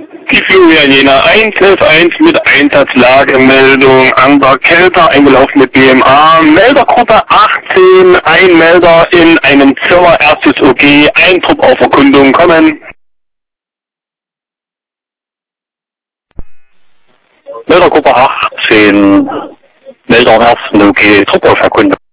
Die Florian Jena 111 mit Einsatzlagemeldung an der Kelter, eingelaufen mit BMA, Meldergruppe 18, ein Melder in einem Zimmer, erstes OG, ein Trupp auf Erkundung, kommen. Meldergruppe 18, Melder am ersten OG, Trupp auf Erkundung.